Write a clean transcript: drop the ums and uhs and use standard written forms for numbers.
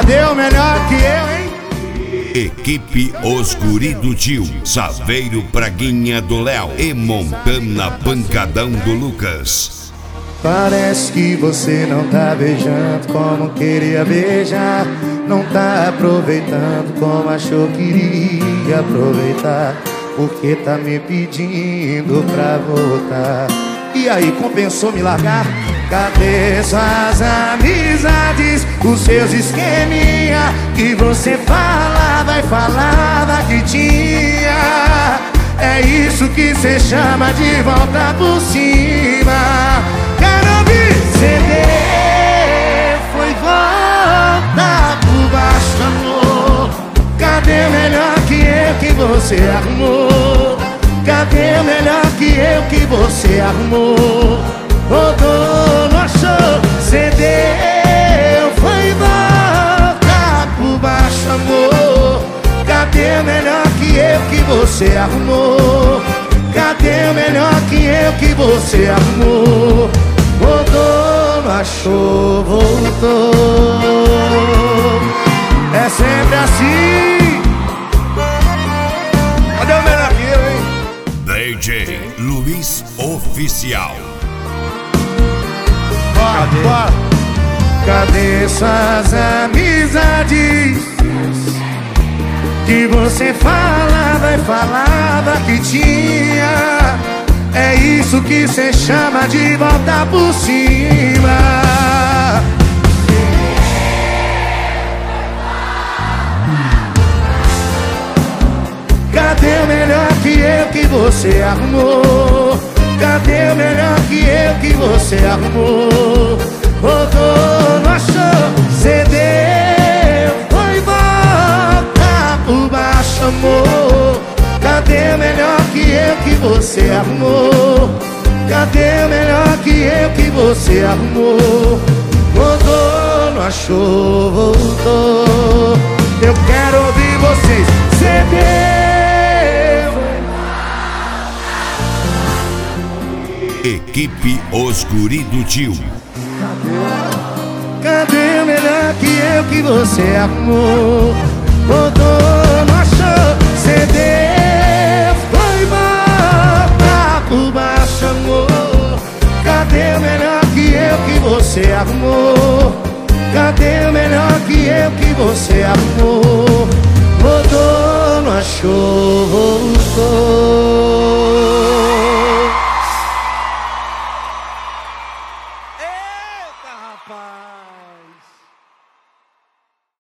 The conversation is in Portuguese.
Cadê o melhor que eu, hein? Equipe Os Guri do Tio, Saveiro Praguinha do Léo e Montana Pancadão do Lucas. Parece que você não tá beijando como queria beijar, não tá aproveitando como achou que iria aproveitar, porque tá me pedindo pra voltar. E aí, compensou me largar? Cadê suas amizades, os seus esqueminha que você falava e falava que tinha? É isso que cê chama de volta por cima. Quero ouvir CD, foi volta por baixo, amor. Cadê o melhor que você arrumou? Cadê o melhor que você arrumou? Rodou, não achou, cedeu, foi volta por baixo, amor. Cadê o melhor que você arrumou? Cadê o melhor que você arrumou? Rodou, não achou, voltou. É sempre assim. Cadê o melhor que eu, hein? DJ Luiz Oficial. Cadê suas amizades que você falava e falava que tinha? É isso que cê chama de volta por cima. Cadê o melhor que você arrumou? Cadê o melhor que você arrumou? Rodou, não achou, cedeu, foi volta por baixo, amor. Cadê o melhor que você arrumou? Cadê o melhor que você arrumou? Rodou, não achou, voltou. Eu quero ouvir vocês, cedeu. Equipe Os Guri do Tio. Cadê o melhor que você arrumou? Rodou, não achou, cedeu, foi volta por baixo, amor. Cadê o melhor que você arrumou? Cadê o melhor que você arrumou? Rodou, não achou, voltou. Eita, rapaz!